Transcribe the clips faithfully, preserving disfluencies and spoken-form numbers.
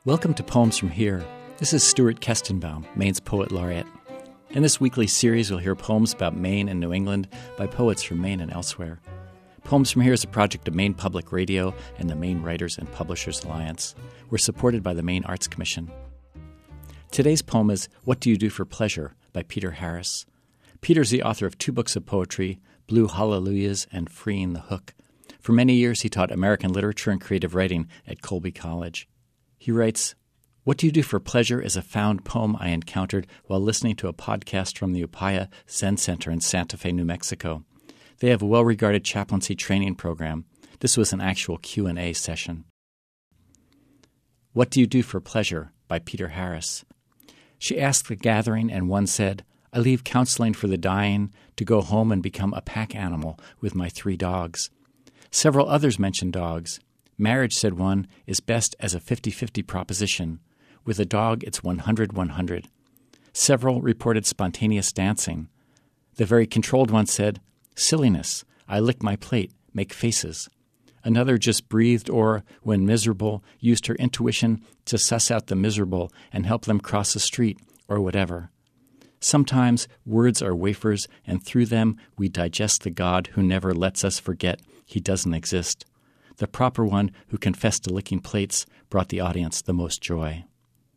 Welcome to Poems from Here. This is Stuart Kestenbaum, Maine's Poet Laureate. In this weekly series, we'll hear poems about Maine and New England by poets from Maine and elsewhere. Poems from Here is a project of Maine Public Radio and the Maine Writers and Publishers Alliance. We're supported by the Maine Arts Commission. Today's poem is What Do You Do for Pleasure by Peter Harris. Peter's the author of two books of poetry, Blue Hallelujahs and Freeing the Hook. For many years, he taught American literature and creative writing at Colby College. He writes, What Do You Do for Pleasure is a found poem I encountered while listening to a podcast from the Upaya Zen Center in Santa Fe, New Mexico. They have a well-regarded chaplaincy training program. This was an actual Q and A session. What Do You Do for Pleasure by Peter Harris. She asked the gathering, and one said, I leave counseling for the dying to go home and become a pack animal with my three dogs. Several others mentioned dogs. Marriage, said one, is best as a fifty-fifty proposition. With a dog, it's one hundred one hundred. Several reported spontaneous dancing. The very controlled one said, silliness, I lick my plate, make faces. Another just breathed or, when miserable, used her intuition to suss out the miserable and help them cross the street or whatever. Sometimes words are wafers, and through them we digest the God who never lets us forget he doesn't exist. The proper one who confessed to licking plates brought the audience the most joy.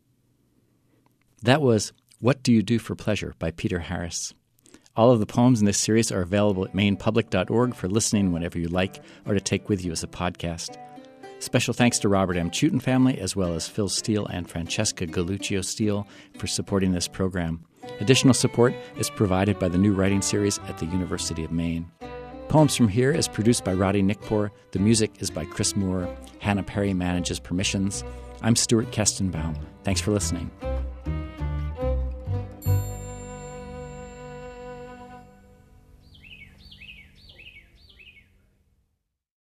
That was What Do You Do for Pleasure by Peter Harris. All of the poems in this series are available at maine public dot org for listening whenever you like or to take with you as a podcast. Special thanks to Robert M. Chutin family as well as Phil Steele and Francesca Galluccio Steele for supporting this program. Additional support is provided by the new writing series at the University of Maine. Poems from Here is produced by Roddy Nickpour. The music is by Chris Moore. Hannah Perry manages permissions. I'm Stuart Kestenbaum. Thanks for listening.